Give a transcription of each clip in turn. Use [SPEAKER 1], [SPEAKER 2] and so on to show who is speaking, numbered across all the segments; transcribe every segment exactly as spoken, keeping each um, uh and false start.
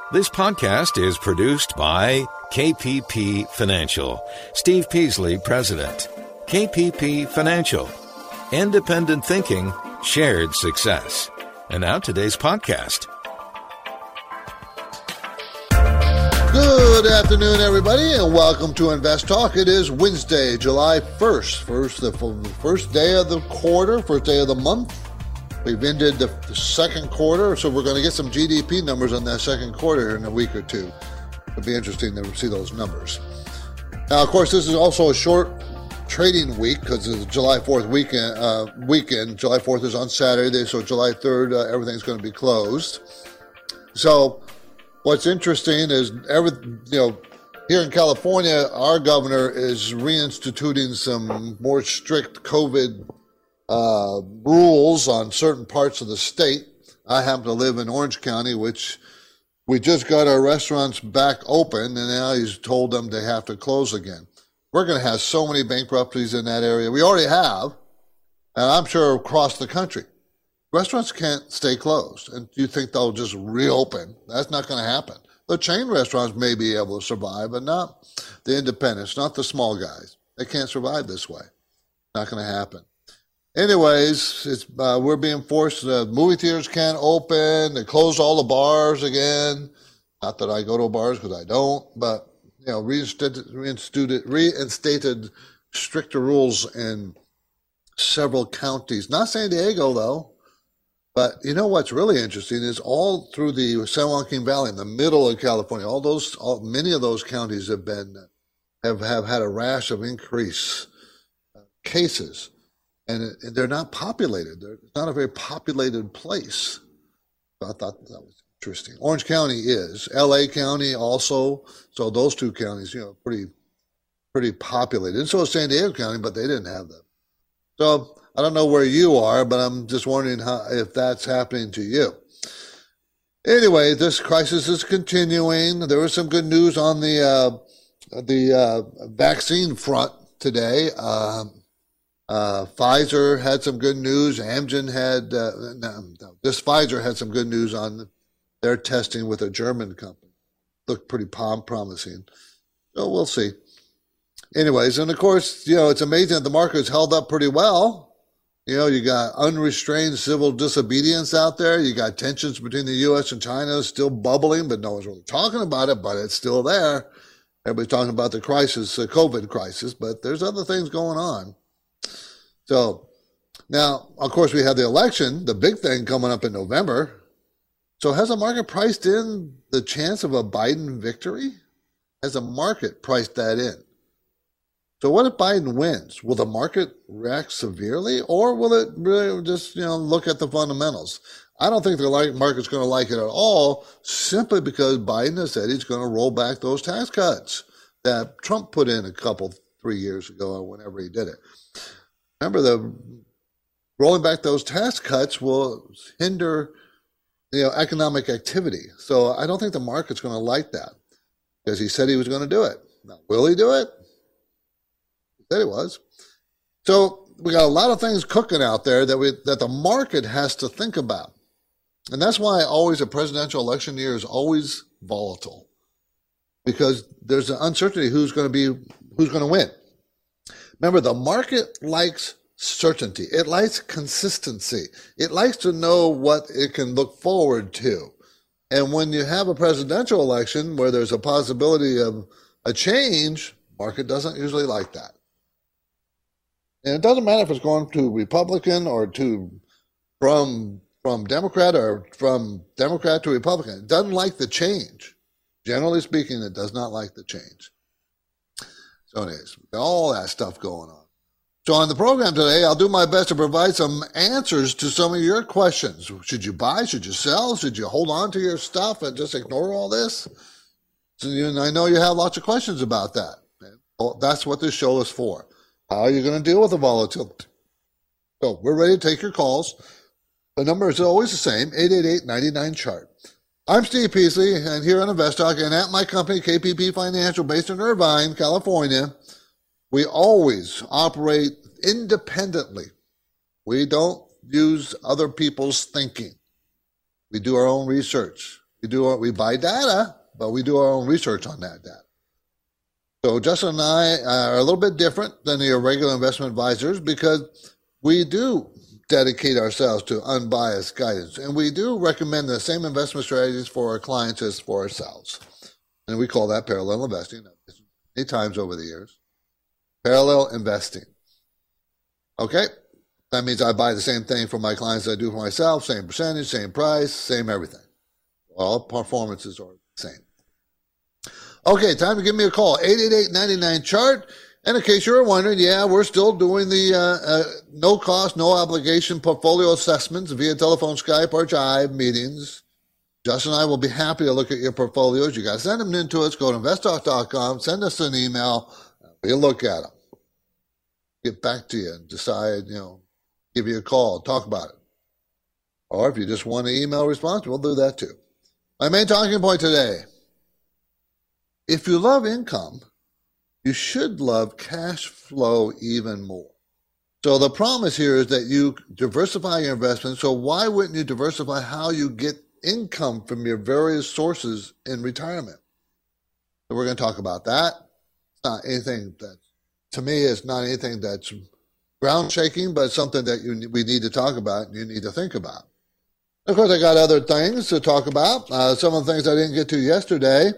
[SPEAKER 1] This podcast is produced by K P P Financial. Steve Peasley, President. K P P Financial. Independent thinking, shared success. And now today's podcast.
[SPEAKER 2] Good afternoon, everybody, and welcome to Invest Talk. It is Wednesday, July first, first the first day of the quarter, first day of the month. We've ended the, the second quarter, so we're going to get some G D P numbers on that second quarter in a week or two. It'll be interesting to see those numbers. Now, of course, this is also a short trading week because it's July fourth weekend. Uh, weekend. July fourth is on Saturday, so July third, uh, everything's going to be closed. So, what's interesting is, every you know, here in California, our governor is reinstituting some more strict COVID Uh, rules on certain parts of the state. I happen to live in Orange County, which we just got our restaurants back open, and now he's told them they have to close again. We're going to have so many bankruptcies in that area. We already have, and I'm sure across the country. Restaurants can't stay closed, and you think they'll just reopen. That's not going to happen. The chain restaurants may be able to survive, but not the independents, not the small guys. They can't survive this way. Not going to happen. Anyways, it's uh, we're being forced. The uh, movie theaters can't open. They closed all the bars again. Not that I go to bars because I don't, but you know, reinstated, reinstated, reinstated stricter rules in several counties. Not San Diego though, but you know what's really interesting is all through the San Joaquin Valley, in the middle of California, all those, all, many of those counties have been have have had a rash of increase uh, cases. And they're not populated. They're, it's not a very populated place. So I thought that was interesting. Orange County is. L A County also. So those two counties, you know, pretty pretty populated. And so is San Diego County, but they didn't have them. So I don't know where you are, but I'm just wondering how, if that's happening to you. Anyway, this crisis is continuing. There was some good news on the, uh, the uh, vaccine front today. Um, Uh, Pfizer had some good news. Amgen had, uh, no, no, this Pfizer had some good news on their testing with a German company. Looked pretty prom- promising. So we'll see. Anyways, and of course, you know, it's amazing that the market's held up pretty well. You know, you got unrestrained civil disobedience out there. You got tensions between the U S and China still bubbling, but no one's really talking about it, but it's still there. Everybody's talking about the crisis, the COVID crisis, but there's other things going on. So now, of course, we have the election, the big thing coming up in November. So has the market priced in the chance of a Biden victory? Has the market priced that in? So what if Biden wins? Will the market react severely, or will it really just, you know, look at the fundamentals? I don't think the market's going to like it at all, simply because Biden has said he's going to roll back those tax cuts that Trump put in a couple, three years ago, or whenever he did it. Remember, the rolling back those tax cuts will hinder, you know, economic activity. So I don't think the market's going to like that, because he said he was going to do it. Now, will he do it? He said he was. So we got a lot of things cooking out there that we that the market has to think about, and that's why always a presidential election year is always volatile, because there's an uncertainty who's going to be who's going to win. Remember, the market likes certainty. It likes consistency. It likes to know what it can look forward to. And when you have a presidential election where there's a possibility of a change, market doesn't usually like that. And it doesn't matter if it's going to Republican or to from from Democrat or from Democrat to Republican. It doesn't like the change. Generally speaking, it does not like the change. So anyways, all that stuff going on. So on the program today, I'll do my best to provide some answers to some of your questions. Should you buy? Should you sell? Should you hold on to your stuff and just ignore all this? So, you know, I know you have lots of questions about that. Well, that's what this show is for. How are you going to deal with the volatility? So we're ready to take your calls. The number is always the same, eight eight eight, nine nine, C H A R T. I'm Steve Peasley, and here on InvestTalk, and at my company, K P P Financial, based in Irvine, California, we always operate independently. We don't use other people's thinking. We do our own research. We do our, we buy data, but we do our own research on that data. So Justin and I are a little bit different than the regular investment advisors because we do dedicate ourselves to unbiased guidance, and we do recommend the same investment strategies for our clients as for ourselves. And we call that parallel investing. Many times over the years. Parallel investing. Okay? That means I buy the same thing for my clients as I do for myself, same percentage, same price, same everything. All performances are the same. Okay, time to give me a call, eight eight eight, nine nine, chart. And in case you're wondering, yeah, we're still doing the uh, uh, no-cost, no-obligation portfolio assessments via telephone, Skype, or Jive meetings. Justin and I will be happy to look at your portfolios. You got to send them in to us. Go to invest talk dot com. Send us an email. We'll look at them. Get back to you and decide, you know, give you a call, talk about it. Or if you just want an email response, we'll do that too. My main talking point today. If you love income, you should love cash flow even more. So the promise here is that you diversify your investments. So why wouldn't you diversify how you get income from your various sources in retirement? So we're going to talk about that. It's not anything that, to me, it's not anything that's ground shaking, but it's something that you, we need to talk about and you need to think about. Of course, I got other things to talk about. Uh, some of the things I didn't get to yesterday.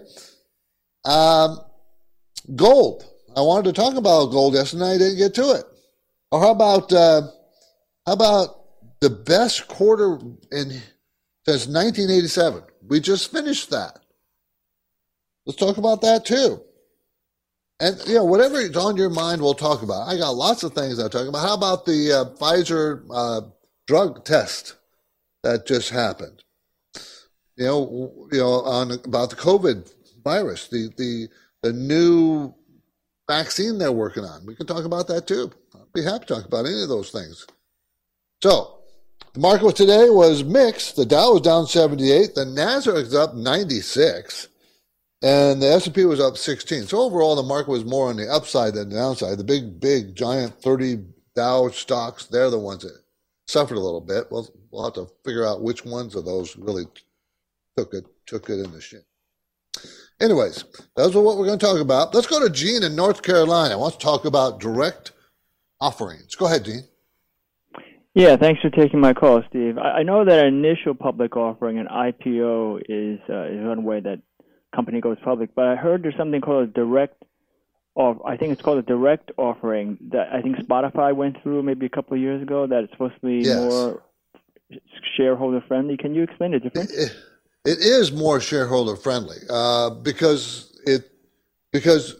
[SPEAKER 2] Um, gold. I wanted to talk about gold yesterday. I didn't get to it. Or how about uh, how about the best quarter in since nineteen eighty-seven? We just finished that. Let's talk about that too. And, you know, whatever is on your mind, we'll talk about. I got lots of things I'll talk about. How about the uh, Pfizer uh, drug test that just happened? You know, you know, on about the COVID virus, the the the new vaccine they're working on. We can talk about that too. I'd be happy to talk about any of those things. So, the market today was mixed. The Dow was down seventy-eight. The Nasdaq was up ninety-six. And the S and P was up sixteen. So overall, the market was more on the upside than the downside. The big, big, giant thirty Dow stocks, they're the ones that suffered a little bit. We'll, we'll have to figure out which ones of those really took it, took it in the shin. Anyways, those are what we're going to talk about. Let's go to Gene in North Carolina. I want to talk about direct offerings. Go ahead, Gene.
[SPEAKER 3] Yeah, thanks for taking my call, Steve. I, I know that an initial public offering, an I P O, is uh, is one way that company goes public, but I heard there's something called a direct, off, I think it's called a direct offering that I think Spotify went through maybe a couple of years ago that it's supposed to be yes. more shareholder friendly. Can you explain the difference?
[SPEAKER 2] It, it is more shareholder friendly uh, because it because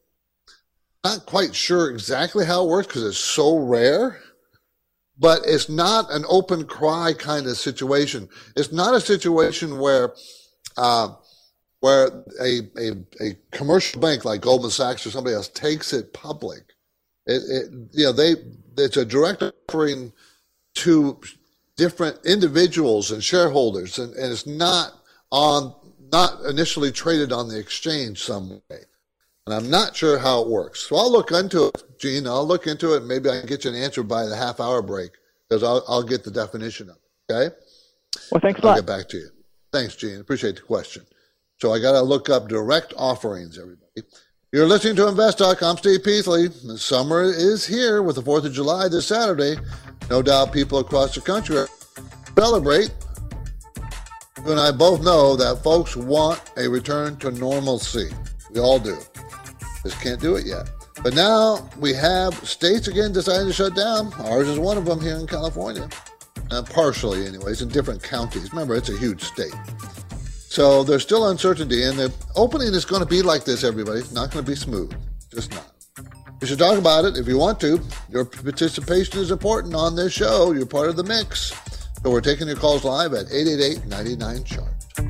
[SPEAKER 2] I'm not quite sure exactly how it works because it's so rare. But it's not an open cry kind of situation. It's not a situation where uh, where a, a a commercial bank like Goldman Sachs or somebody else takes it public. It, it you know they it's a direct offering to different individuals and shareholders, and, and it's not on not initially traded on the exchange some way. And I'm not sure how it works. So I'll look into it, Gene. I'll look into it. Maybe I can get you an answer by the half hour break because I'll, I'll get the definition of it. Okay?
[SPEAKER 3] Well, thanks a
[SPEAKER 2] lot.
[SPEAKER 3] I'll
[SPEAKER 2] get back to you. Thanks, Gene. Appreciate the question. So I got to look up direct offerings, everybody. You're listening to Invest Talk. I'm Steve Peasley. The summer is here with the fourth of July this Saturday. No doubt people across the country celebrate. You and I both know that folks want a return to normalcy. We all do. Just can't do it yet. But now we have states again deciding to shut down. Ours is one of them here in California. Uh, partially, anyways, in different counties. Remember, it's a huge state. So there's still uncertainty, and the opening is going to be like this, everybody. It's not going to be smooth. Just not. You should talk about it if you want to. Your participation is important on this show. You're part of the mix. So we're taking your calls live at eight eight eight, nine nine, chart.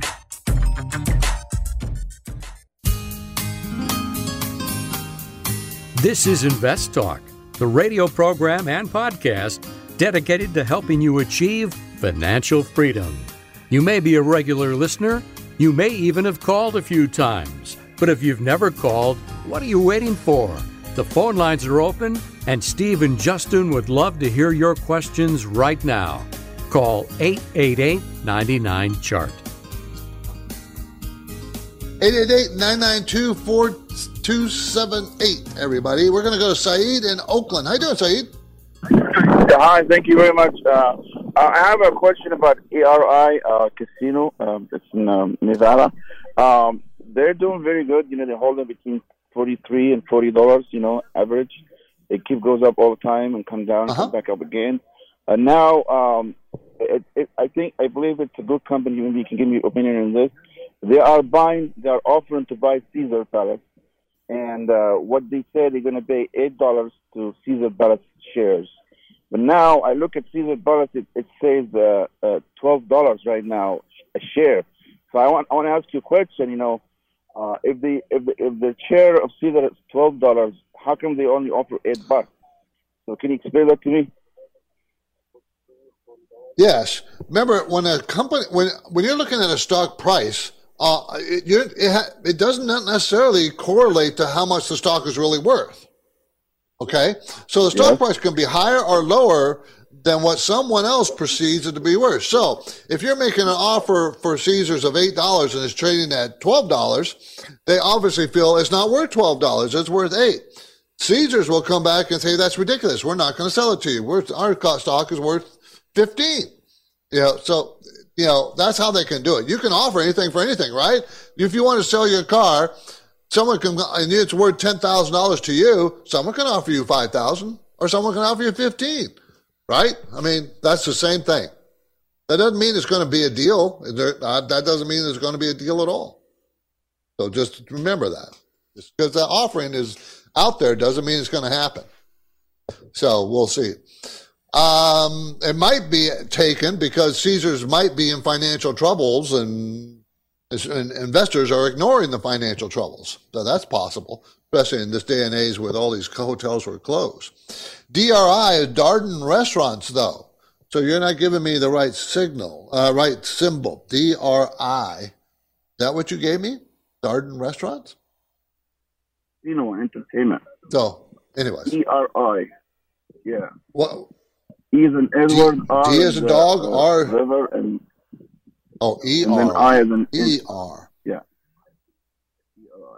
[SPEAKER 4] This is Invest Talk, the radio program and podcast dedicated to helping you achieve financial freedom. You may be a regular listener. You may even have called a few times. But if you've never called, what are you waiting for? The phone lines are open, and Steve and Justin would love to hear your questions right now. Call eight eight eight, nine nine, chart.
[SPEAKER 2] eight eight eight, nine nine two, four two seven eight, everybody. We're going to go to Saeed in Oakland. How you doing, Saeed?
[SPEAKER 5] Hi, thank you very much. Uh, I have a question about A R I uh, Casino. Um, it's in um, Nevada. Um, they're doing very good. You know, they're holding between forty-three and forty dollars. You know, average. It keep goes up all the time and come down, and
[SPEAKER 2] uh-huh.
[SPEAKER 5] come back up again. And uh, now, um, it, it, I think I believe it's a good company. Maybe you can give me your opinion on this. They are buying. They are offering to buy Caesar Palace, and uh, what they say they're going to pay eight dollars to Caesar Palace shares. But now I look at Caesar Palace, it, it says uh, uh, twelve dollars right now a share. So I want I want to ask you a question. You know, uh, if the if the, if the share of Caesar is twelve dollars, how come they only offer eight bucks? So can you explain that to me?
[SPEAKER 2] Yes. Remember, when a company when when you're looking at a stock price, uh, it you're, it, ha, it doesn't necessarily correlate to how much the stock is really worth. Okay, so the stock yes. price can be higher or lower than what someone else perceives it to be worth. So if you're making an offer for Caesars of eight dollars and it's trading at twelve dollars, they obviously feel it's not worth twelve dollars, it's worth eight dollars. Caesars will come back and say, that's ridiculous. We're not going to sell it to you. We're, our stock is worth fifteen dollars. You know, so, you know, that's how they can do it. You can offer anything for anything, right? If you want to sell your car, someone can, and it's worth ten thousand dollars to you, someone can offer you five thousand dollars or someone can offer you fifteen thousand dollars, right? I mean, that's the same thing. That doesn't mean it's going to be a deal. That doesn't mean there's going to be a deal at all. So just remember that. Just because the offering is out there doesn't mean it's going to happen. So we'll see. Um, it might be taken because Caesars might be in financial troubles and And investors are ignoring the financial troubles. So that's possible, especially in this day and age where all these hotels were closed. D R I is Darden Restaurants, though. So you're not giving me the right signal, uh, right symbol. D R I. Is that what you gave me? Darden Restaurants?
[SPEAKER 5] You know, entertainment.
[SPEAKER 2] So, anyways.
[SPEAKER 5] D R I. Yeah.
[SPEAKER 2] What?
[SPEAKER 5] E is an Edward,
[SPEAKER 2] D,
[SPEAKER 5] R
[SPEAKER 2] D is a dog, uh, R.
[SPEAKER 5] River, and
[SPEAKER 2] Oh, E R.
[SPEAKER 5] And then I as an
[SPEAKER 2] E R.
[SPEAKER 5] Yeah.
[SPEAKER 2] E R,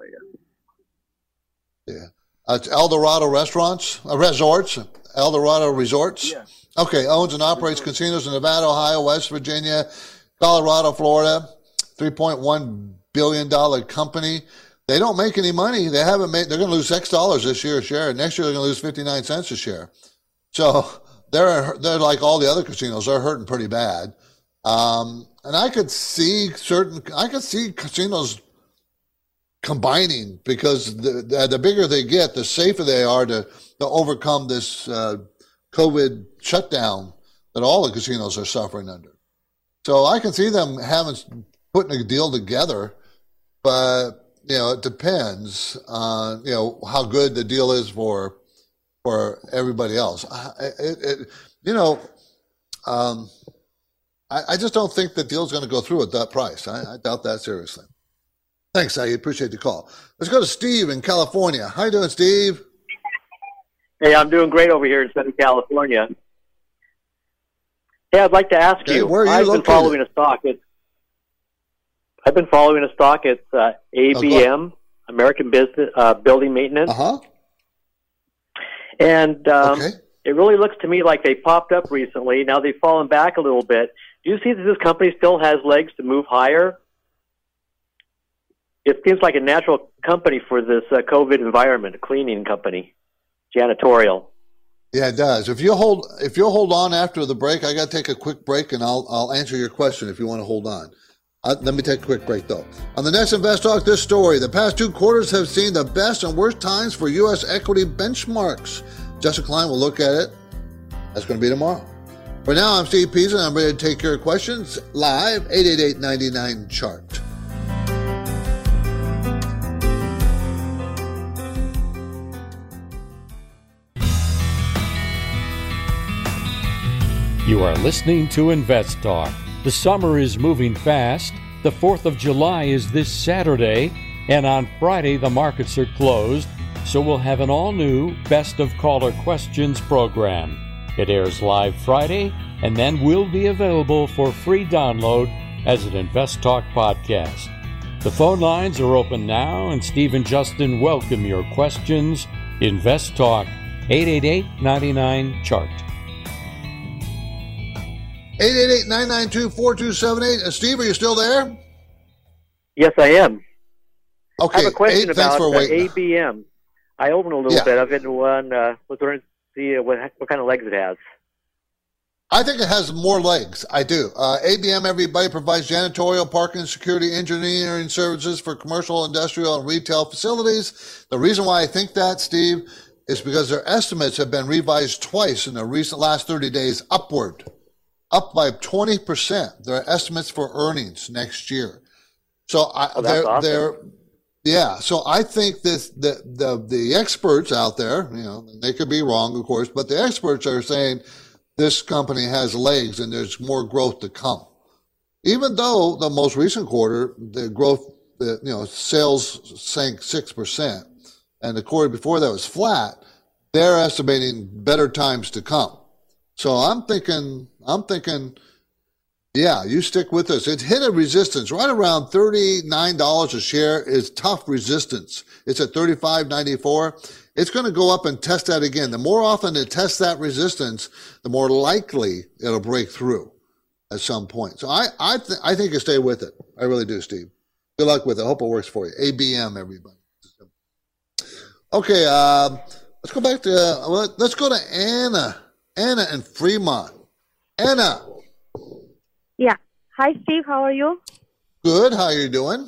[SPEAKER 2] yeah. Yeah. Uh, it's Eldorado Restaurants, uh, Resorts, Eldorado Resorts.
[SPEAKER 5] Yeah.
[SPEAKER 2] Okay, owns and operates Resort. Casinos in Nevada, Ohio, West Virginia, Colorado, Florida. three point one billion dollars company. They don't make any money. They haven't made, they're going to lose six dollars this year a share. Next year they're going to lose fifty-nine cents a share. So they're, they're like all the other casinos. They're hurting pretty bad. Um, and I could see certain, I could see casinos combining because the, the, the bigger they get, the safer they are to, to overcome this uh, COVID shutdown that all the casinos are suffering under. So I can see them having, putting a deal together, but, you know, it depends on, you know, how good the deal is for, for everybody else. It, it, you know, um, I, I just don't think the deal's going to go through at that price. I, I doubt that seriously. Thanks, I appreciate the call. Let's go to Steve in California. How you doing, Steve?
[SPEAKER 6] Hey, I'm doing great over here in Southern California. Hey, I'd like to ask
[SPEAKER 2] okay,
[SPEAKER 6] you,
[SPEAKER 2] where are you
[SPEAKER 6] I've
[SPEAKER 2] located?
[SPEAKER 6] been following a stock. It's, I've been following a stock. It's uh, A B M, oh, American Business uh, Building Maintenance.
[SPEAKER 2] Uh-huh.
[SPEAKER 6] And um,
[SPEAKER 2] okay.
[SPEAKER 6] It really looks to me like they popped up recently. Now they've fallen back a little bit. Do you see that this company still has legs to move higher? It seems like a natural company for this uh, COVID environment, a cleaning company, janitorial.
[SPEAKER 2] Yeah, it does. If you hold, if you'll hold on after the break, I got to take a quick break, and I'll I'll answer your question if you want to hold on. Uh, let me take a quick break, though. On the next Invest Talk, this story: the past two quarters have seen the best and worst times for U S equity benchmarks. Jessica Klein will look at it. That's going to be tomorrow. For now, I'm Steve Peasley, and I'm ready to take your questions live, eight eight eight, nine nine, C H A R T.
[SPEAKER 4] You are listening to Invest Talk. The summer is moving fast. The fourth of July is this Saturday, and on Friday the markets are closed, so we'll have an all-new Best of Caller Questions program. It airs live Friday, and then will be available for free download as an Invest Talk podcast. The phone lines are open now, and Steve and Justin welcome your questions. Invest Talk, eight eight eight, nine nine, C H A R T.
[SPEAKER 2] eight eight eight, nine nine two, four two seven eight. Uh, Steve, are you still there?
[SPEAKER 6] Yes, I am.
[SPEAKER 2] Okay.
[SPEAKER 6] I have a question
[SPEAKER 2] eight,
[SPEAKER 6] about
[SPEAKER 2] for
[SPEAKER 6] uh, A B M. I opened a little
[SPEAKER 2] yeah.
[SPEAKER 6] bit of it and one, uh, was wondering to see uh, what, what kind of legs it has.
[SPEAKER 2] I think it has more legs. I do. Uh, A B M, everybody, provides janitorial, parking, security, engineering services for commercial, industrial, and retail facilities. The reason why I think that, Steve, is because their estimates have been revised twice in the recent last thirty days upward, up by twenty percent. Their estimates for earnings next year. So I,
[SPEAKER 6] oh, that's
[SPEAKER 2] they're,
[SPEAKER 6] awesome.
[SPEAKER 2] they're, yeah. So I think this, the, the, the experts out there, you know, they could be wrong, of course, but the experts are saying this company has legs and there's more growth to come. Even though the most recent quarter, the growth, the, you know, sales sank six percent and the quarter before that was flat, they're estimating better times to come. So I'm thinking, I'm thinking, yeah, you stick with us. It hit a resistance right around thirty-nine dollars a share is tough resistance. It's at thirty-five ninety-four. It's going to go up and test that again. The more often it tests that resistance, the more likely it'll break through at some point. So I, I, th- I think you stay with it. I really do, Steve. Good luck with it. I hope it works for you. A B M, everybody. Okay, uh, let's go back to, uh, let's go to Anna. Anna in Fremont. Anna.
[SPEAKER 7] Yeah. Hi, Steve. How are you?
[SPEAKER 2] Good. How are you doing?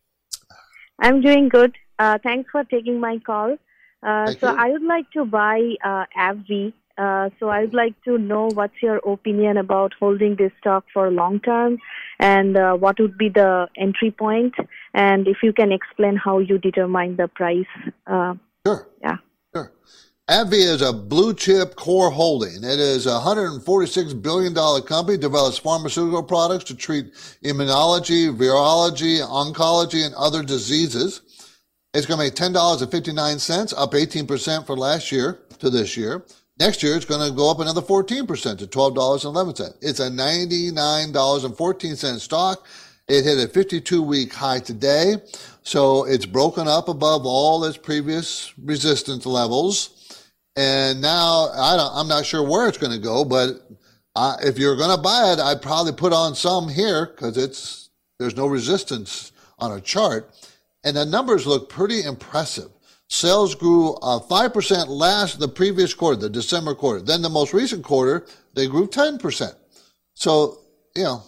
[SPEAKER 7] I'm doing good. Uh, thanks for taking my call. Uh, so
[SPEAKER 2] you.
[SPEAKER 7] I would like to buy uh, AbbVie. Uh, so I would like to know what's your opinion about holding this stock for long term, and uh, what would be the entry point, and if you can explain how you determine the price. Uh,
[SPEAKER 2] sure.
[SPEAKER 7] Yeah.
[SPEAKER 2] Sure. AbbVie is a blue chip core holding. It is a one hundred forty-six billion dollars company, develops pharmaceutical products to treat immunology, virology, oncology, and other diseases. It's going to make ten dollars and fifty-nine cents, up eighteen percent for last year to this year. Next year, it's going to go up another fourteen percent to twelve dollars and eleven cents. It's a ninety-nine dollars and fourteen cents stock. It hit a fifty-two week high today. So it's broken up above all its previous resistance levels. And now I don't, I'm not sure where it's going to go, but uh, if you're going to buy it, I'd probably put on some here because it's there's no resistance on a chart. And the numbers look pretty impressive. Sales grew uh, five percent last, the previous quarter, the December quarter. Then the most recent quarter, they grew ten percent. So, you know,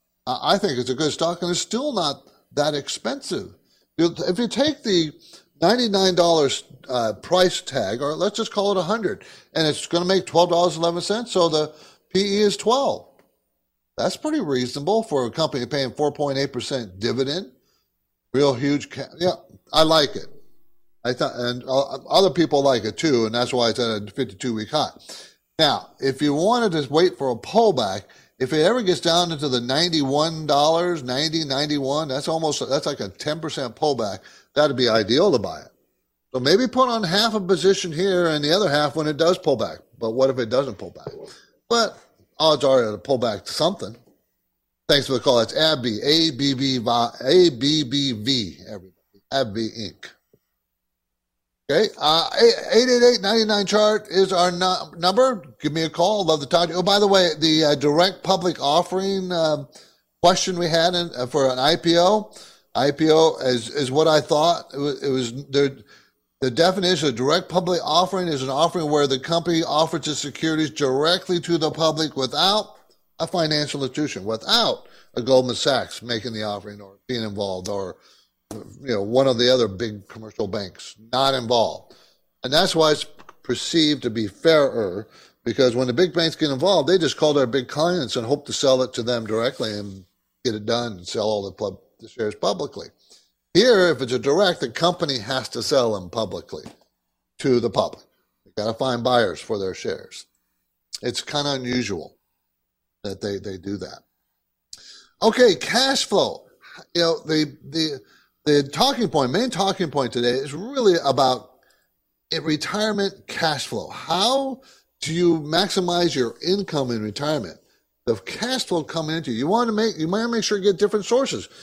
[SPEAKER 2] I think it's a good stock, and it's still not that expensive. If you take the ninety-nine dollars uh, price tag, or let's just call it one hundred dollars, and it's going to make twelve dollars and eleven cents, so the P E is twelve. That's pretty reasonable for a company paying four point eight percent dividend. Real huge. Ca- yeah, I like it. I thought, and other people like it too, and that's why it's at a fifty-two week high. Now, if you wanted to wait for a pullback, if it ever gets down into the ninety-one dollars, ninety, ninety-one, that's almost, that's like a ten percent pullback. That'd be ideal to buy it. So maybe put on half a position here and the other half when it does pull back. But what if it doesn't pull back? But odds are it'll pull back to something. Thanks for the call. It's AbbVie, A B B V, A B B V, everybody. AbbVie Incorporated. Okay, uh, eight eight eight, nine nine, chart is our no- number. Give me a call. Love to talk to you. Oh, by the way, the uh, direct public offering uh, question we had in, uh, for an I P O, I P O is, is what I thought. It was, it was the, the definition of direct public offering is an offering where the company offers its securities directly to the public without a financial institution, without a Goldman Sachs making the offering or being involved, or you know, one of the other big commercial banks not involved. And that's why it's perceived to be fairer, because when the big banks get involved, they just call their big clients and hope to sell it to them directly and get it done and sell all the, pub- the shares publicly. Here, if it's a direct, the company has to sell them publicly to the public. They got to find buyers for their shares. It's kind of unusual that they, they do that. Okay, cash flow. You know, the the The talking point, main talking point today is really about retirement cash flow. How do you maximize your income in retirement? The cash flow coming into you. You want to make, you want to make sure you get different sources.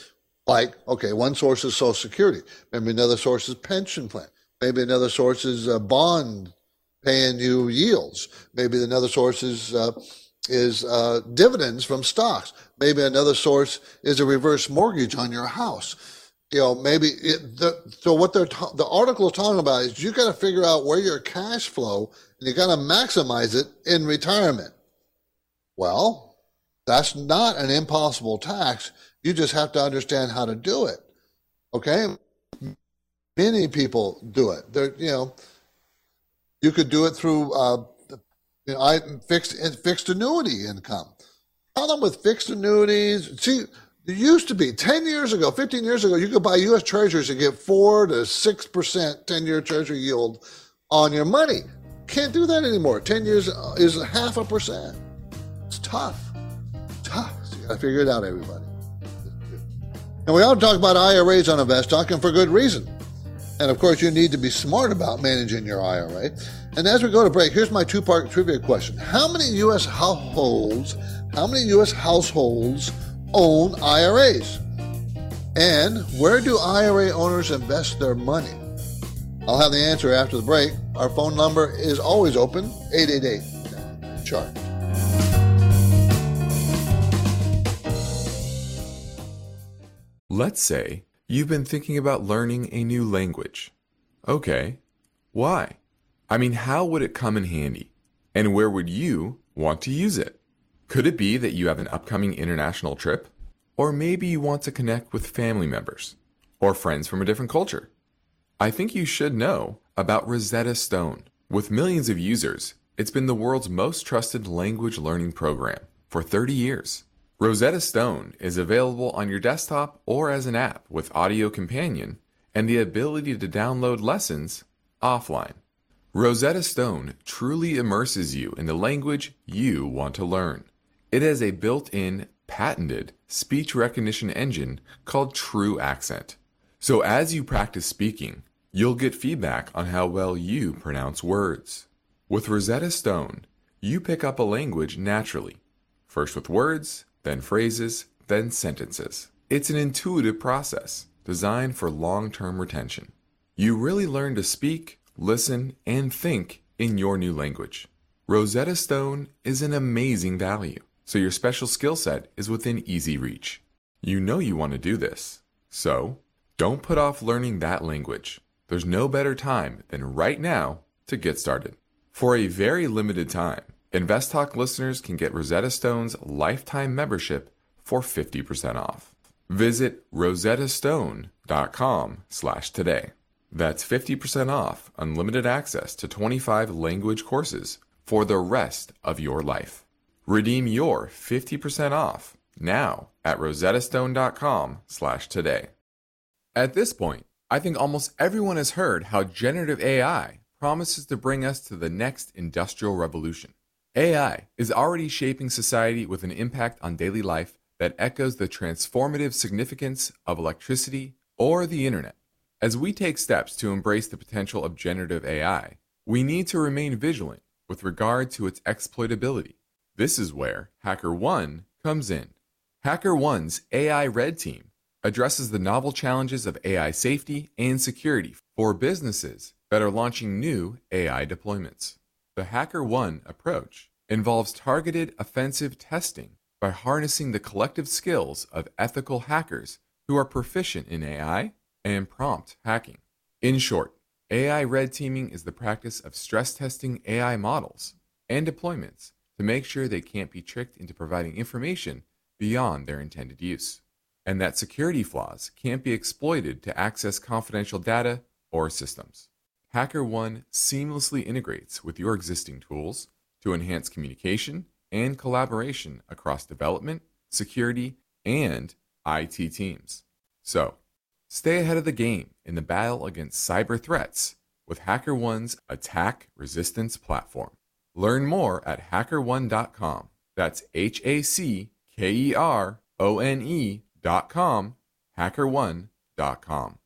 [SPEAKER 2] Like, okay, one source is Social Security. Maybe another source is pension plan. Maybe another source is a bond paying you yields. Maybe another source is uh, is uh, dividends from stocks. Maybe another source is a reverse mortgage on your house. You know, maybe it, the, so. What they're ta- the article is talking about is you got to figure out where your cash flow, and you got to maximize it in retirement. Well, that's not an impossible task. You just have to understand how to do it. Okay, many people do it. They're, you know, you could do it through uh, you know, I, fixed fixed annuity income. Problem with fixed annuities, see, there used to be ten years ago, fifteen years ago, you could buy U S Treasuries and get four to six percent ten-year Treasury yield on your money. Can't do that anymore. Ten years is half a percent. It's tough. It's tough. So you got to figure it out, everybody. And we all talk about I R As on InvestTalk, and for good reason. And of course, you need to be smart about managing your I R A. And as we go to break, here's my two-part trivia question. How many U S households, how many U S households own I R As? And where do I R A owners invest their money? I'll have the answer after the break. Our phone number is always open, eight eight eight, chart.
[SPEAKER 8] Let's say you've been thinking about learning a new language. Okay, why? I mean, how would it come in handy? And where would you want to use it? Could it be that you have an upcoming international trip? Or maybe you want to connect with family members or friends from a different culture? I think you should know about Rosetta Stone. With millions of users, it's been the world's most trusted language learning program for thirty years. Rosetta Stone is available on your desktop or as an app with Audio Companion and the ability to download lessons offline. Rosetta Stone truly immerses you in the language you want to learn. It has a built-in, patented speech recognition engine called True Accent. So as you practice speaking, you'll get feedback on how well you pronounce words. With Rosetta Stone, you pick up a language naturally, first with words, then phrases, then sentences. It's an intuitive process designed for long-term retention. You really learn to speak, listen, and think in your new language. Rosetta Stone is an amazing value, so your special skill set is within easy reach. You know you want to do this, so don't put off learning that language. There's no better time than right now to get started. For a very limited time, InvestTalk listeners can get Rosetta Stone's lifetime membership for fifty percent off. Visit rosettastone.com slash today. That's fifty percent off unlimited access to twenty-five language courses for the rest of your life. Redeem your fifty percent off now at rosettastone.com slash today. At this point, I think almost everyone has heard how generative A I promises to bring us to the next industrial revolution. A I is already shaping society with an impact on daily life that echoes the transformative significance of electricity or the internet. As we take steps to embrace the potential of generative A I, we need to remain vigilant with regard to its exploitability. This is where HackerOne comes in. HackerOne's A I Red Team addresses the novel challenges of A I safety and security for businesses that are launching new A I deployments. The HackerOne approach involves targeted offensive testing by harnessing the collective skills of ethical hackers who are proficient in A I and prompt hacking. In short, A I red teaming is the practice of stress testing A I models and deployments to make sure they can't be tricked into providing information beyond their intended use, and that security flaws can't be exploited to access confidential data or systems. HackerOne seamlessly integrates with your existing tools to enhance communication and collaboration across development, security, and I T teams. So, stay ahead of the game in the battle against cyber threats with HackerOne's attack resistance platform. Learn more at hacker one dot com. That's H A C K E R O N E dot com, hacker one dot com.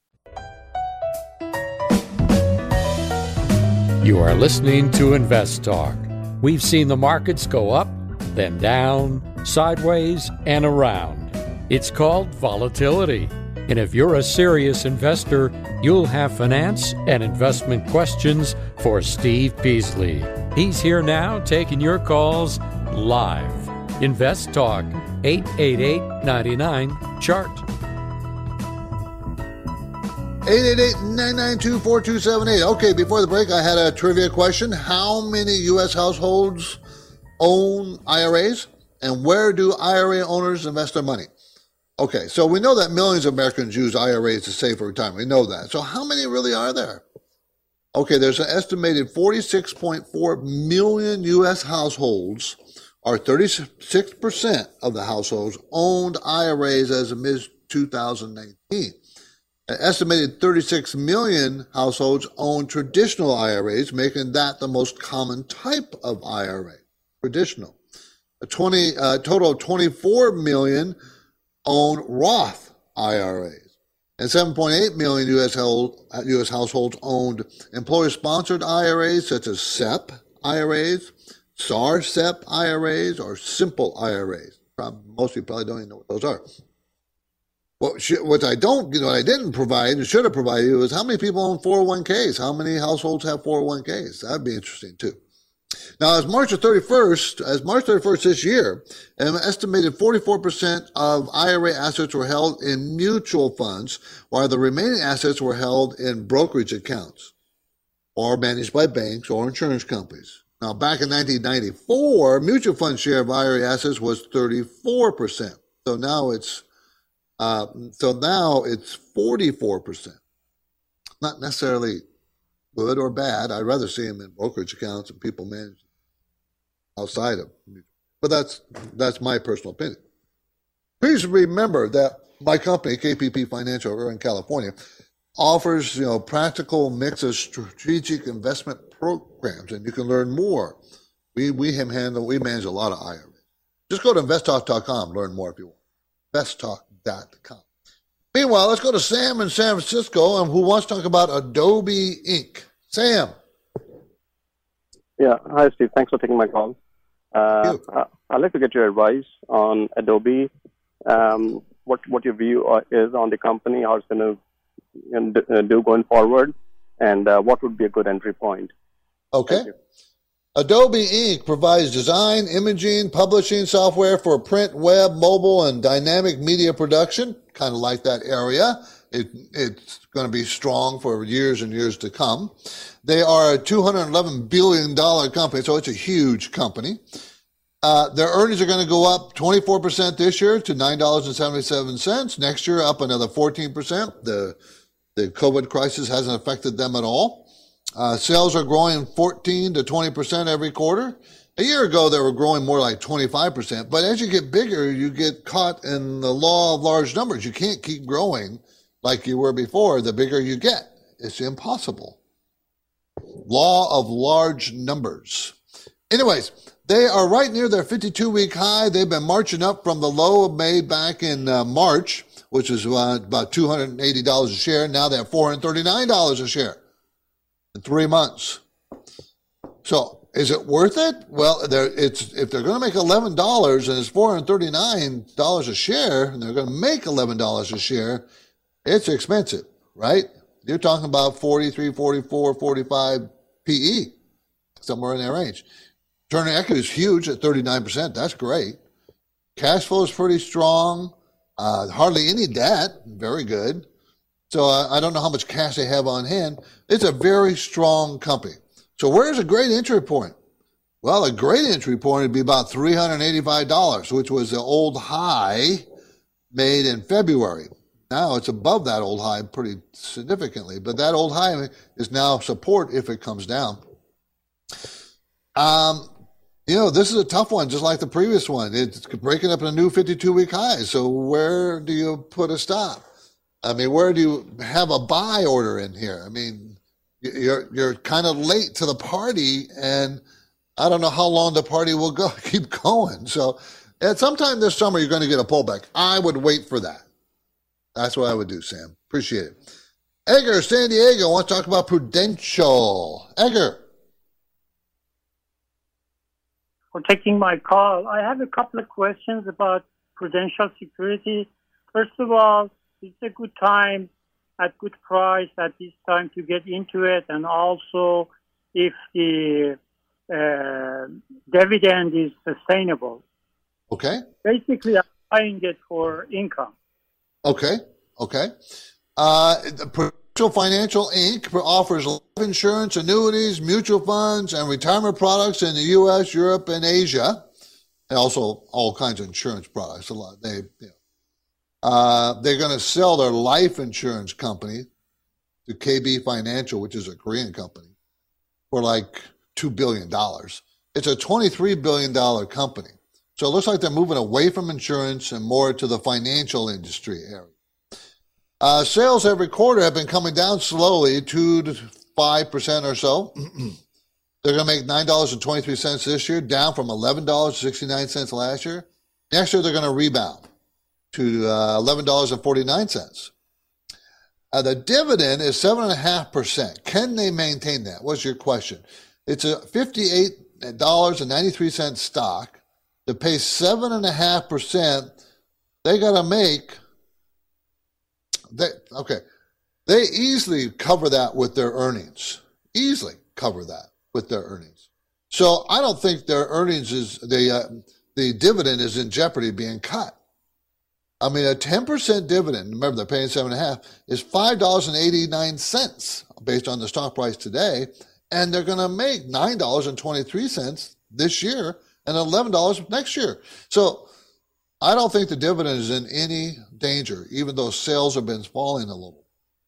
[SPEAKER 4] You are listening to Invest Talk. We've seen the markets go up, then down, sideways, and around. It's called volatility. And if you're a serious investor, you'll have finance and investment questions for Steve Peasley. He's here now taking your calls live. Invest Talk, eight eight eight, nine nine, C H A R T.
[SPEAKER 2] eight eight eight, nine nine two, four two seven eight. Okay, before the break, I had a trivia question. How many U S households own I R As? And where do I R A owners invest their money? Okay, so we know that millions of Americans use I R As to save for retirement. We know that. So how many really are there? Okay, there's an estimated forty-six point four million U S households, or thirty-six percent of the households owned I R As as of mid twenty nineteen. An estimated thirty-six million households own traditional I R As, making that the most common type of I R A, traditional. A twenty, uh, total of twenty-four million own Roth I R As, and seven point eight million U S, held, U S households owned employer-sponsored I R As such as S E P I R As, S A R S E P I R As, or simple I R As. Probably, most people probably don't even know what those are. What, should, what I don't, you know, what I didn't provide and should have provided you is how many people own four oh one k's? How many households have four oh one k's? That'd be interesting too. Now, as March the thirty-first, as March thirty-first this year, an estimated forty-four percent of I R A assets were held in mutual funds, while the remaining assets were held in brokerage accounts or managed by banks or insurance companies. Now, back in nineteen ninety-four, mutual fund share of I R A assets was thirty-four percent. So now it's uh, so now it's forty-four percent. Not necessarily good or bad. I'd rather see them in brokerage accounts and people manage outside of mutual. But that's that's my personal opinion. Please remember that my company, K P P Financial, over in California, offers, you know, practical mix of strategic investment programs, and you can learn more. We we him handle we manage a lot of I R As. Just go to invest talk dot com, learn more if you want. invest talk dot com. Meanwhile, let's go to Sam in San Francisco, and who wants to talk about Adobe Incorporated. Sam.
[SPEAKER 9] Yeah, hi Steve. Thanks for taking my call. Uh, I'd like to get your advice on Adobe. Um, what what your view is on the company, how it's going to do going forward, and uh, what would be a good entry point?
[SPEAKER 2] Okay. Adobe Incorporated provides design, imaging, publishing software for print, web, mobile, and dynamic media production. Kind of like that area. It, it's going to be strong for years and years to come. They are a two hundred eleven billion dollars company, so it's a huge company. Uh, their earnings are going to go up twenty-four percent this year to nine dollars and seventy-seven cents. Next year, up another fourteen percent. The, the COVID crisis hasn't affected them at all. Uh, sales are growing fourteen to twenty percent every quarter. A year ago, they were growing more like twenty-five percent. But as you get bigger, you get caught in the law of large numbers. You can't keep growing like you were before. The bigger you get, it's impossible. Law of large numbers. Anyways, they are right near their fifty-two week high. They've been marching up from the low made back in uh, March, which is uh, about two hundred eighty dollars a share. Now they're four hundred thirty-nine dollars a share in three months. So is it worth it? Well, it's if they're going to make eleven dollars and it's four hundred thirty-nine dollars a share, and they're going to make eleven dollars a share, it's expensive, right? You're talking about forty-three, forty-four, forty-five P E, somewhere in that range. Return on equity is huge at thirty-nine percent. That's great. Cash flow is pretty strong. Uh, hardly any debt. Very good. So uh, I don't know how much cash they have on hand. It's a very strong company. So where's a great entry point? Well, a great entry point would be about three hundred eighty-five dollars, which was the old high made in February. Now it's above that old high pretty significantly, but that old high is now support if it comes down. Um, you know, this is a tough one, just like the previous one. It's breaking up in a new fifty-two week high. So where do you put a stop? I mean, where do you have a buy order in here? I mean, you're you're kind of late to the party, and I don't know how long the party will go keep going. So at sometime this summer, you're going to get a pullback. I would wait for that. That's what I would do, Sam. Appreciate it. Edgar, San Diego, wants to talk about Prudential. Edgar.
[SPEAKER 10] For taking my call. I have a couple of questions about Prudential Security. first of all, it's a good time at good price at this time to get into it, and also if the uh, dividend is sustainable.
[SPEAKER 2] Okay.
[SPEAKER 10] Basically, I'm buying it for income.
[SPEAKER 2] Okay. Okay. Uh, Prudential Financial Incorporated offers life insurance, annuities, mutual funds, and retirement products in the U S, Europe, and Asia, and also all kinds of insurance products. A lot. They, you know, uh, they're going to sell their life insurance company to K B Financial, which is a Korean company, for like two billion dollars. It's a twenty-three billion dollars company. So it looks like they're moving away from insurance and more to the financial industry area. Uh, sales every quarter have been coming down slowly, two to five percent or so. They're going to make nine dollars and twenty-three cents this year, down from eleven dollars and sixty-nine cents last year. Next year, they're going to rebound to uh, eleven dollars and forty-nine cents. Uh, the dividend is seven point five percent. Can they maintain that? What's your question? It's a fifty-eight dollars and ninety-three cents stock. To pay seven point five percent, they got to make... They, okay, they easily cover that with their earnings. Easily cover that with their earnings. So I don't think their earnings is the uh, the dividend is in jeopardy of being cut. I mean, a ten percent dividend, remember they're paying seven and a half, is five dollars and eighty-nine cents based on the stock price today, and they're going to make nine dollars and twenty-three cents this year and eleven dollars next year. So I don't think the dividend is in any danger, even though sales have been falling a little.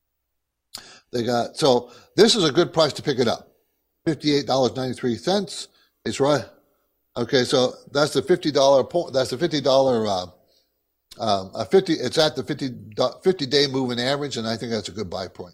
[SPEAKER 2] They got so this is a good price to pick it up, fifty-eight dollars and ninety-three cents. It's right. Okay, so that's the fifty dollar point. That's the fifty dollar. Uh, um, a fifty. It's at the fifty fifty day moving average, and I think that's a good buy point.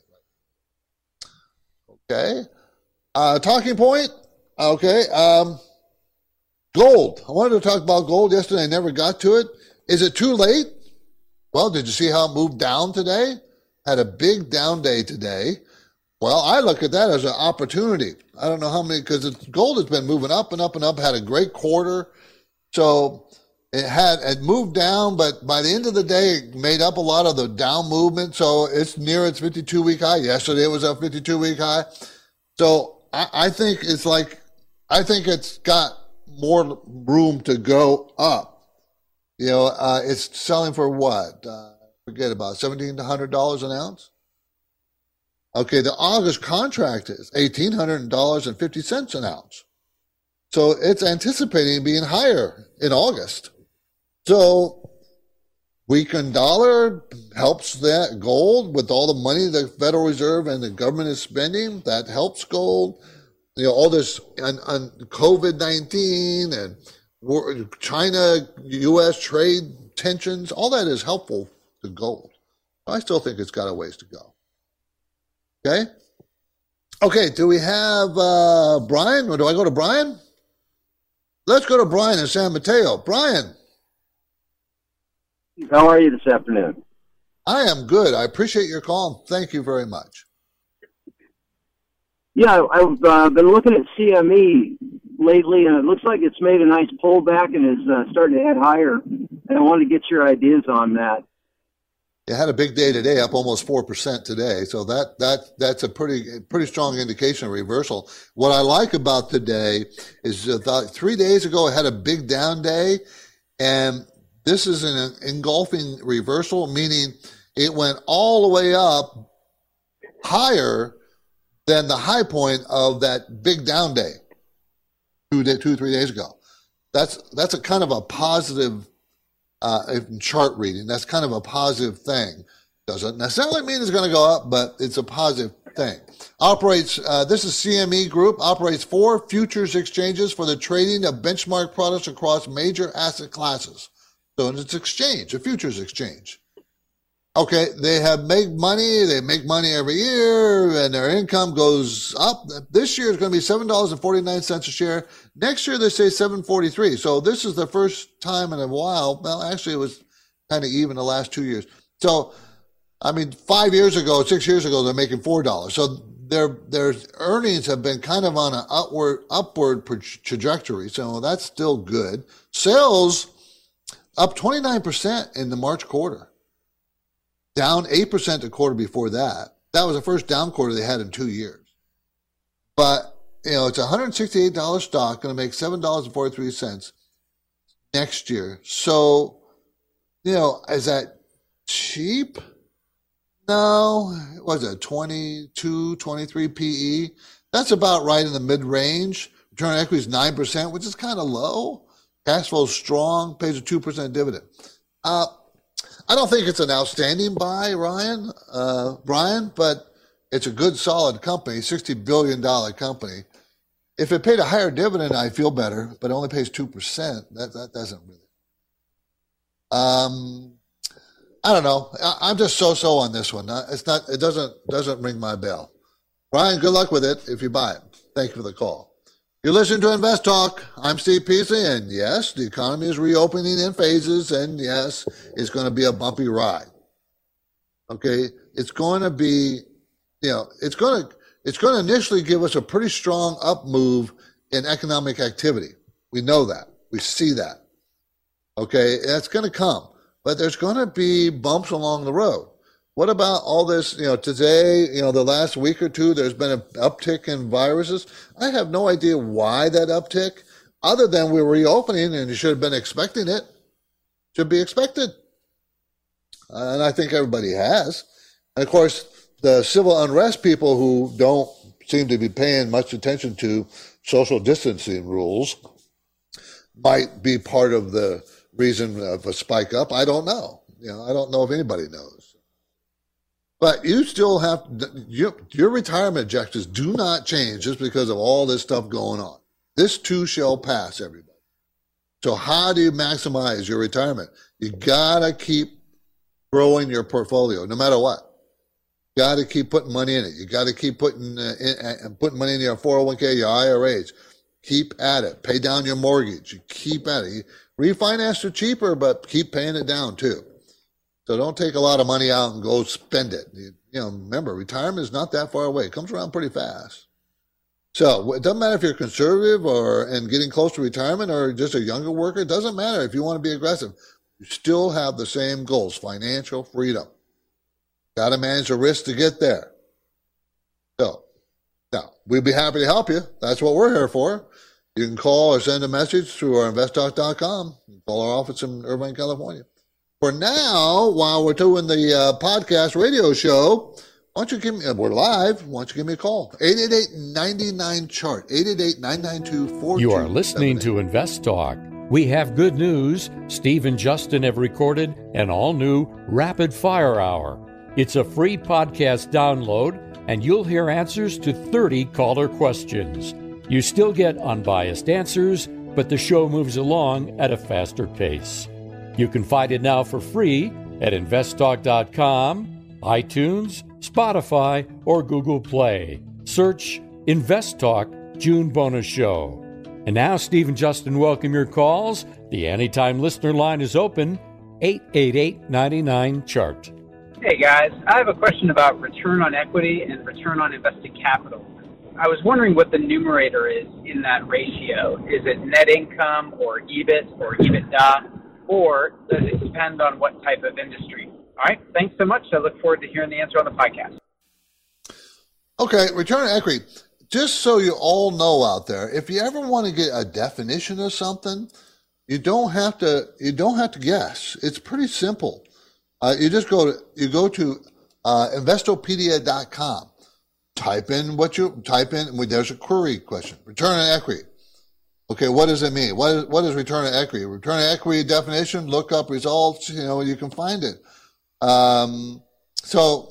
[SPEAKER 2] Okay, uh, talking point. Okay. Um, Gold. I wanted to talk about gold yesterday. I never got to it. Is it too late? Well, did you see how it moved down today? Had a big down day today. Well, I look at that as an opportunity. I don't know how many, because gold has been moving up and up and up, had a great quarter. So it had, it moved down, but by the end of the day, it made up a lot of the down movement. So it's near its fifty-two week high. Yesterday it was a fifty-two week high. So I, I think it's like, I think it's got more room to go up. You know, uh, it's selling for what? Uh, forget about seventeen hundred dollars an ounce. Okay, the August contract is eighteen hundred dollars and fifty cents an ounce. So it's anticipating being higher in August. So weakened dollar helps that gold with all the money the Federal Reserve and the government is spending. That helps gold. You know, all this on, on COVID nineteen and China U S trade tensions, all that is helpful to gold. I still think it's got a ways to go. Okay? Okay, do we have uh, Brian, or do I go to Brian? Let's go to Brian in San Mateo. Brian.
[SPEAKER 11] How are you this afternoon?
[SPEAKER 2] I am good. I appreciate your call. Thank you very much.
[SPEAKER 11] Yeah, I've uh, been looking at C M E lately, and it looks like it's made a nice pullback and is uh, starting to head higher. And I want to get your ideas on that.
[SPEAKER 2] It had a big day today, up almost four percent today. So that that that's a pretty pretty strong indication of reversal. What I like about today is that three days ago it had a big down day, and this is an engulfing reversal, meaning it went all the way up higher than the high point of that big down day two, day, two three days ago. That's that's a kind of a positive uh, chart reading. That's kind of a positive thing. Doesn't necessarily mean it's going to go up, but it's a positive thing. Operates. Uh, this is C M E Group. Operates four futures exchanges for the trading of benchmark products across major asset classes. So it's an exchange, a futures exchange. Okay, they have make money, they make money every year, and their income goes up. This year is going to be seven dollars and forty-nine cents a share. Next year they say seven dollars and forty-three cents. So this is the first time in a while. Well, actually it was kind of even the last two years. So, I mean, five years ago, six years ago, they're making four dollars. So their their earnings have been kind of on an upward, upward trajectory. So that's still good. Sales up twenty-nine percent in the March quarter. down eight percent the quarter before that. That was the first down quarter they had in two years. But, you know, it's a one hundred sixty-eight dollars stock, going to make seven dollars and forty-three cents next year. So, you know, is that cheap? No. What was it, twenty-two, twenty-three P E? That's about right in the mid-range. Return on equity is nine percent, which is kind of low. Cash flow is strong, pays a two percent dividend. Uh, I don't think it's an outstanding buy, Ryan, uh, Brian, but it's a good, solid company, sixty billion dollars company. If it paid a higher dividend, I feel better, but it only pays two percent. That, that doesn't really. Um, I don't know. I, I'm just so-so on this one. It's not. It doesn't doesn't ring my bell. Brian, good luck with it if you buy it. Thank you for the call. You're listening to Invest Talk. I'm Steve Peasley, and yes, the economy is reopening in phases, and yes, it's going to be a bumpy ride. Okay, it's going to be, you know, it's going to it's going to initially give us a pretty strong up move in economic activity. We know that. We see that. Okay, that's going to come, but there's going to be bumps along the road. What about all this, you know, today, you know, the last week or two, there's been an uptick in viruses. I have no idea why that uptick, other than we're reopening and you should have been expecting it. Should be expected. Uh, and I think everybody has. And of course, the civil unrest people who don't seem to be paying much attention to social distancing rules might be part of the reason of a spike up. I don't know. You know, I don't know if anybody knows. But you still have, you, your retirement objectives do not change just because of all this stuff going on. This too shall pass, everybody. So how do you maximize your retirement? You got to keep growing your portfolio, no matter what. You got to keep putting money in it. You got to keep putting uh, in, uh, putting money in your four oh one k, your I R As. Keep at it. Pay down your mortgage. You keep at it. You refinance it cheaper, but keep paying it down too. So don't take a lot of money out and go spend it. You, you know, remember, retirement is not that far away. It comes around pretty fast. So it doesn't matter if you're conservative or and getting close to retirement or just a younger worker. It doesn't matter if you want to be aggressive. You still have the same goals, financial freedom. Got to manage the risk to get there. So now, we'd be happy to help you. That's what we're here for. You can call or send a message through our invest talk dot com. Call our office in Irvine, California. For now, while we're doing the uh, podcast radio show, why don't you give me, we're live, why don't you give me a call? eight eight eight, nine nine, C H A R T, eight eight eight, nine nine two, four two seven eight.
[SPEAKER 4] You are listening to Invest Talk. We have good news. Steve and Justin have recorded an all-new Rapid Fire Hour. It's a free podcast download, and you'll hear answers to thirty caller questions. You still get unbiased answers, but the show moves along at a faster pace. You can find it now for free at invest talk dot com, iTunes, Spotify, or Google Play. Search Invest Talk June Bonus Show. And now, Steve and Justin welcome your calls. The Anytime Listener line is open, eight eight eight, nine nine, C H A R T.
[SPEAKER 12] Hey, guys. I have a question about return on equity and return on invested capital. I was wondering what the numerator is in that ratio. Is it net income or E B I T or EBITDA? Or does it depend on what type of industry? All right, thanks so much. I look forward to hearing the answer on the podcast.
[SPEAKER 2] Okay, return on equity. Just so you all know out there, if you ever want to get a definition of something, you don't have to. You don't have to guess. It's pretty simple. Uh, you just go to you go to uh, investopedia dot com. Type in what you type in. There's a query question. Return on equity. Okay, what does it mean? What is, what is return on equity? Return on equity definition, look up results, you know, you can find it. Um, so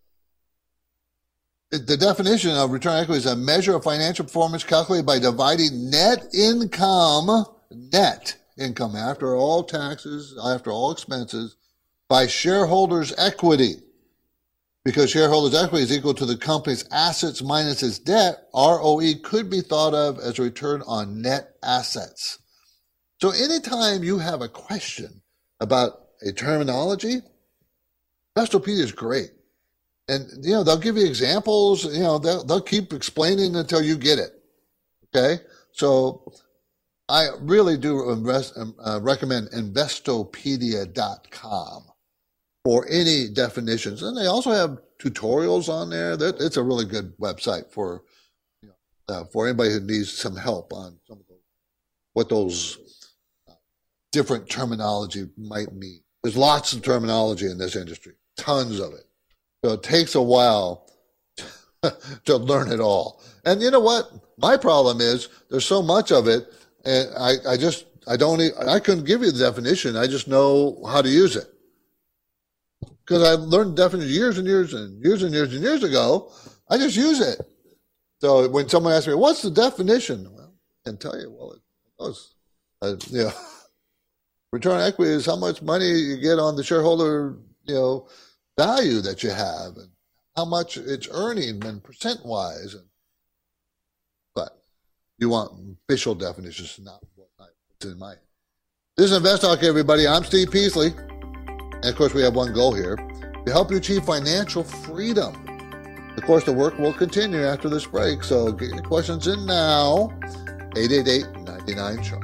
[SPEAKER 2] the definition of return on equity is a measure of financial performance calculated by dividing net income, net income after all taxes, after all expenses, by shareholders' equity. Because shareholders' equity is equal to the company's assets minus its debt, R O E could be thought of as a return on net assets. So anytime you have a question about a terminology, Investopedia is great. And, you know, they'll give you examples, you know, they'll, they'll keep explaining until you get it. Okay? So I really do invest, uh, recommend investopedia dot com. for any definitions. And they also have tutorials on there. That it's a really good website for you know, uh, for anybody who needs some help on some of those, what those uh, different terminology might mean. There's lots of terminology in this industry, tons of it. So it takes a while to learn it all. And you know what? My problem is there's so much of it, and I, I just I don't I couldn't give you the definition. I just know how to use it. Because I learned definition years and years and years and years and years ago. I just use it. So when someone asks me, what's the definition? Well, I can tell you, well, it goes, uh, you know, return on equity is how much money you get on the shareholder, you know, value that you have and how much it's earning and percent-wise. And, but you want official definitions, not what's in my head. This is Invest Talk, everybody. I'm Steve Peasley. And, of course, we have one goal here, to help you achieve financial freedom. Of course, the work will continue after this break, so get your questions in now, eight eight eight, nine nine, chart.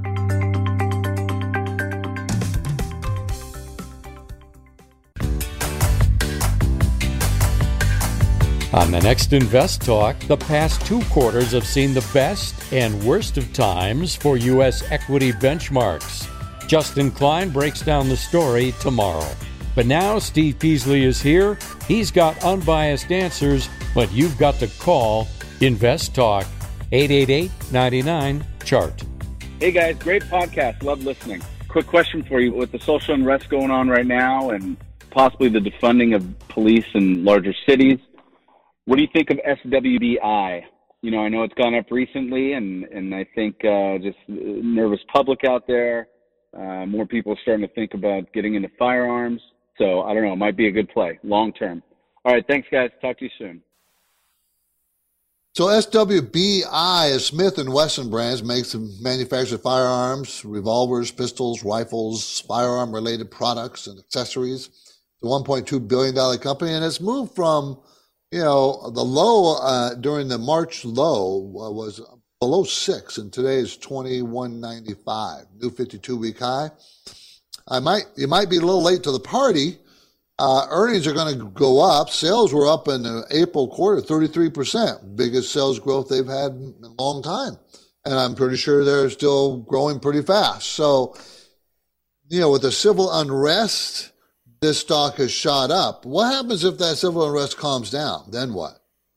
[SPEAKER 4] On the next Invest Talk, the past two quarters have seen the best and worst of times for U S equity benchmarks. Justin Klein breaks down the story tomorrow. But now Steve Peasley is here. He's got unbiased answers, but you've got to call Invest Talk, eight eight eight, nine nine, chart.
[SPEAKER 13] Hey guys, great podcast. Love listening. Quick question for you. With the social unrest going on right now and possibly the defunding of police in larger cities, what do you think of S W B I? You know, I know it's gone up recently, and, and I think uh, just nervous public out there. Uh, more people are starting to think about getting into firearms. So, I don't know, it might be a good play, long term. All right, thanks, guys. Talk to you soon.
[SPEAKER 2] So S W B I is Smith and Wesson brands, makes and manufactures firearms, revolvers, pistols, rifles, firearm-related products and accessories. It's a one point two billion dollars company, and it's moved from, you know, the low uh, during the March low uh, was below six, and today is twenty-one ninety-five, new fifty-two week high. I might, you might be a little late to the party. Uh, earnings are going to go up. Sales were up in the April quarter, thirty-three percent, biggest sales growth they've had in a long time. And I'm pretty sure they're still growing pretty fast. So, you know, with the civil unrest, this stock has shot up. What happens if that civil unrest calms down? Then what?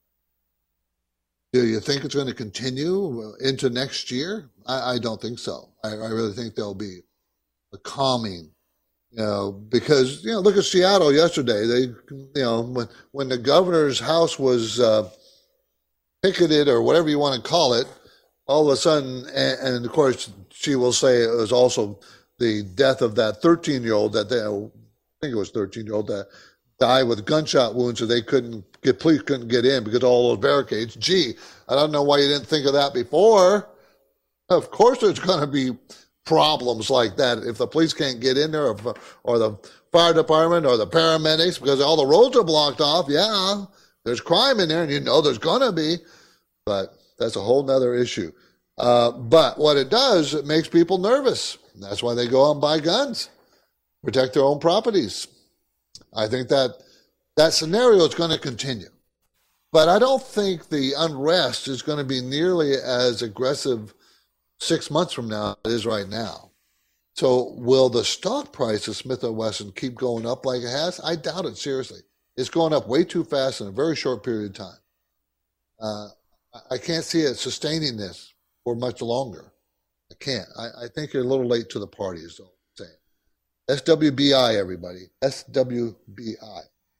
[SPEAKER 2] Do you think it's going to continue into next year? I, I don't think so. I, I really think there'll be a calming, you know, because, you know, look at Seattle yesterday. They, you know, when, when the governor's house was uh, picketed or whatever you want to call it, all of a sudden, and, and of course, she will say it was also the death of that thirteen-year-old that they, I think it was thirteen-year-old that died with gunshot wounds, so they couldn't get, police couldn't get in because of all those barricades. Gee, I don't know why you didn't think of that before. Of course there's going to be problems like that if the police can't get in there, or, or the fire department or the paramedics, because all the roads are blocked off. Yeah, there's crime in there, and you know there's going to be, but that's a whole nother issue. Uh, but what it does, it makes people nervous. That's why they go out and buy guns, protect their own properties. I think that that scenario is going to continue. But I don't think the unrest is going to be nearly as aggressive six months from now as it is right now. So will the stock price of Smith and Wesson keep going up like it has? I doubt it, seriously. It's going up way too fast in a very short period of time. Uh, I can't see it sustaining this for much longer. I can't. I, I think you're a little late to the party, is all I'm saying. S W B I, everybody. S W B I.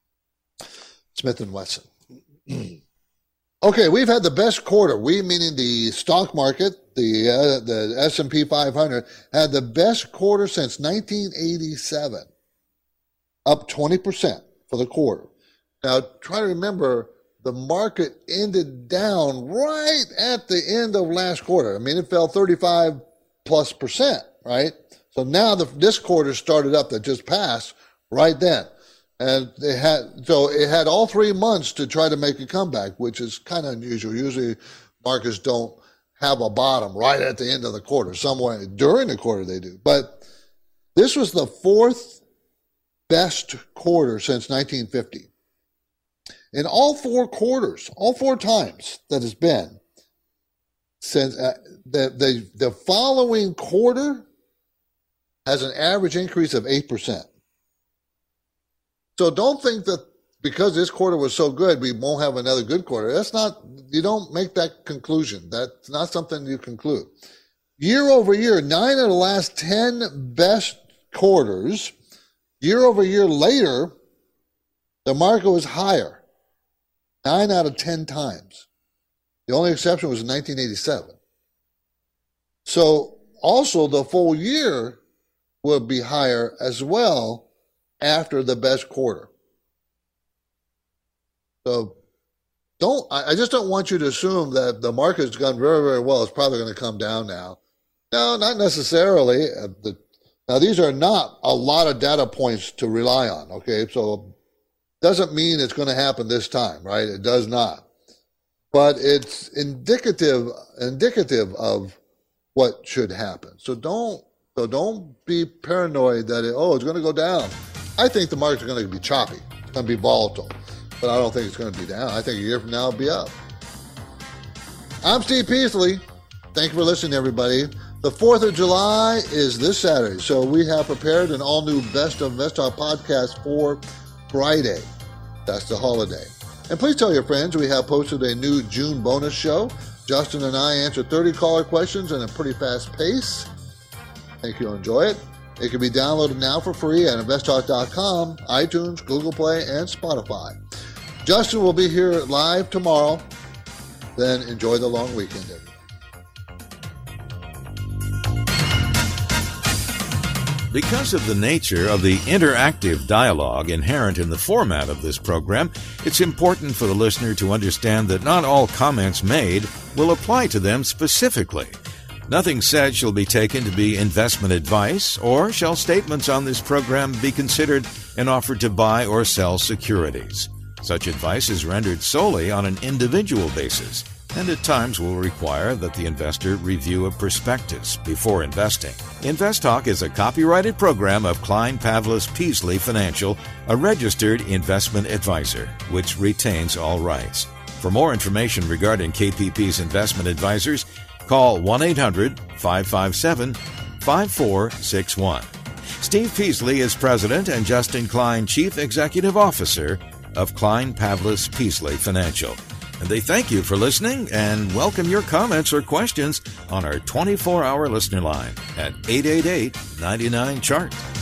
[SPEAKER 2] Smith and Wesson. Okay, we've had the best quarter. We, meaning the stock market, the uh, the S and P five hundred, had the best quarter since nineteen eighty-seven, up twenty percent for the quarter. Now, try to remember, the market ended down right at the end of last quarter. I mean, it fell thirty-five plus percent, right? So now the, this quarter started up that just passed right then. And they had, so it had all three months to try to make a comeback, which is kind of unusual. Usually markets don't have a bottom right at the end of the quarter. Somewhere during the quarter they do. But this was the fourth best quarter since nineteen fifty. In all four quarters, all four times that it's been, since uh, the, the the following quarter has an average increase of eight percent. So don't think that because this quarter was so good, we won't have another good quarter. That's not, you don't make that conclusion. That's not something you conclude. Year over year, nine of the last ten best quarters, year over year later, the market was higher. Nine out of ten times. The only exception was in nineteen eighty-seven. So also the full year will be higher as well after the best quarter. So don't, I just don't want you to assume that the market's gone very, very well. It's probably going to come down now. No, not necessarily. Now, these are not a lot of data points to rely on, okay? So doesn't mean it's going to happen this time, right? It does not. But it's indicative indicative of what should happen. So don't so don't be paranoid that it, oh, it's going to go down. I think the market's going to be choppy. It's going to be volatile. But I don't think it's going to be down. I think a year from now it'll be up. I'm Steve Peasley. Thank you for listening, everybody. The fourth of July is this Saturday, so we have prepared an all-new Best of InvestTalk podcast for Friday. That's the holiday. And please tell your friends we have posted a new June bonus show. Justin and I answer thirty caller questions in a pretty fast pace. I think you'll enjoy it. It can be downloaded now for free at invest talk dot com, iTunes, Google Play, and Spotify. Justin will be here live tomorrow. Then enjoy the long weekend, everyone.
[SPEAKER 1] Because of the nature of the interactive dialogue inherent in the format of this program, it's important for the listener to understand that not all comments made will apply to them specifically. Nothing said shall be taken to be investment advice, or shall statements on this program be considered an offer to buy or sell securities. Such advice is rendered solely on an individual basis, and at times will require that the investor review a prospectus before investing. InvestTalk is a copyrighted program of Klein Pavlis Peasley Financial, a registered investment advisor, which retains all rights. For more information regarding K P P's investment advisors, call one eight hundred five five seven five four six one. Steve Peasley is president and Justin Klein, chief executive officer of Klein Pavlis Peasley Financial. And they thank you for listening and welcome your comments or questions on our twenty-four hour listener line at eight eight eight, nine nine, C H A R T.